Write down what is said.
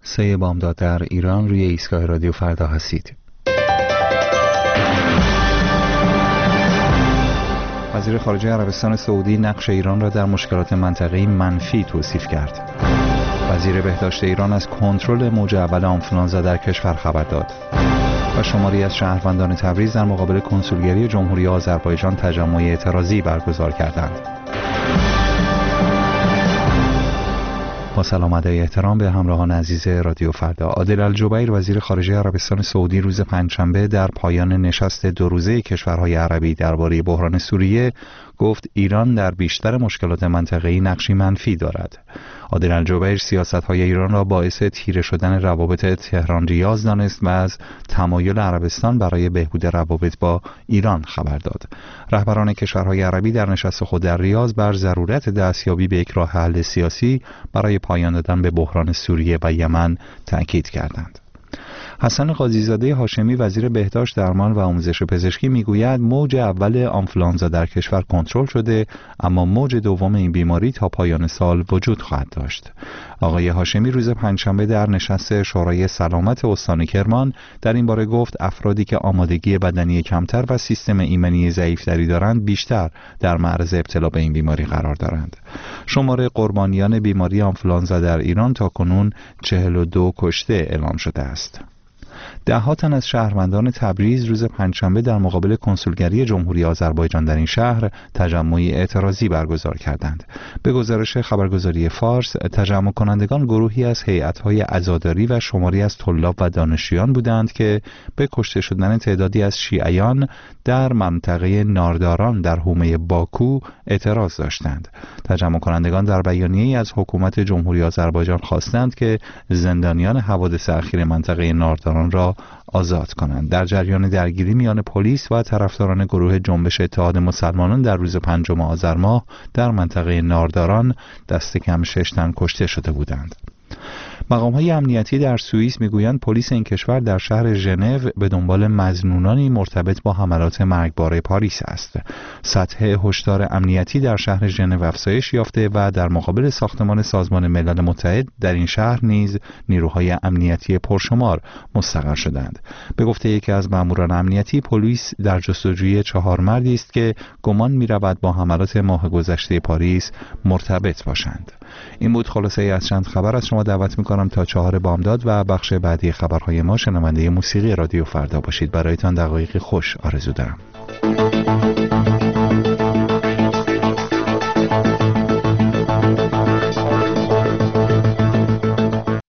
3 بامداد در ایران روی ایستگاه رادیو فردا هستید. وزیر خارجه عربستان سعودی نقش ایران را در مشکلات منطقه‌ای منفی توصیف کرد. وزیر بهداشت ایران از کنترل موج اول آنفولانزا در کشور خبر داد. و شماری از شهروندان تبریز در مقابل کنسولگری جمهوری آذربایجان تجمع اعتراضی برگزار کردند. با سلام ادای احترام به همراهان عزیز رادیو فردا. عادل الجبیر وزیر خارجه عربستان سعودی روز پنجشنبه در پایان نشست 2 روزه کشورهای عربی درباره بحران سوریه گفت ایران در بیشتر مشکلات منطقه‌ای نقشی منفی دارد. عادل الجبیر سیاست‌های ایران را باعث تیره شدن روابط تهران ریاض دانست و از تمایل عربستان برای بهبود روابط با ایران خبر داد. رهبران کشورهای عربی در نشست خود در ریاض بر ضرورت دستیابی به یک راه حل سیاسی برای پایان دادن به بحران سوریه و یمن تأکید کردند. حسن قاضی‌زاده هاشمی وزیر بهداشت، درمان و آموزش پزشکی میگوید موج اول آنفولانزا در کشور کنترل شده، اما موج دوم این بیماری تا پایان سال وجود خواهد داشت. آقای هاشمی روز پنجشنبه در نشست شورای سلامت استان کرمان در این باره گفت افرادی که آمادگی بدنی کمتر و سیستم ایمنی ضعیف‌تری دارند بیشتر در معرض ابتلا به این بیماری قرار دارند. شمار قربانیان بیماری آنفولانزا در ایران تاکنون 42 کشته اعلام شده است. 10 تن از شهروندان تبریز روز پنجشنبه در مقابل کنسولگری جمهوری آذربایجان در این شهر تجمع اعتراضی برگزار کردند. به گزارش خبرگزاری فارس، تجمع کنندگان گروهی از هیئت‌های عزاداری و شماری از طلاب و دانشجویان بودند که به کشته شدن تعدادی از شیعیان در منطقه نارداران در حومه باکو اعتراض داشتند. تجمع کنندگان در بیانیه‌ای از حکومت جمهوری آذربایجان خواستند که زندانیان حوادث اخیر منطقه نارداران را آزاد کنند. در جریان درگیری میان پلیس و طرفداران گروه جنبش اتحاد مسلمانان در روز 5 آذر ماه در منطقه نارداران دست کم 6 تن کشته شده بودند. مقام‌های امنیتی در سوئیس میگویند پلیس این کشور در شهر ژنو به دنبال مظنونانی مرتبط با حملات مرگبار پاریس است. سطح هشدار امنیتی در شهر ژنو افزایش یافته و در مقابل ساختمان سازمان ملل متحد در این شهر نیز نیروهای امنیتی پرشمار مستقر شدند. به گفته یکی از ماموران امنیتی، پلیس در جستجوی 4 مردی است که گمان می‌رود با حملات ماه گذشته پاریس مرتبط باشند. این بود خلاصه از چند خبر. از شما دعوت می‌کنم تا 4 بامداد و بخش بعدی خبرهای ما شنونده موسیقی رادیو فردا باشید. برایتان دقایقی خوش آرزو دارم.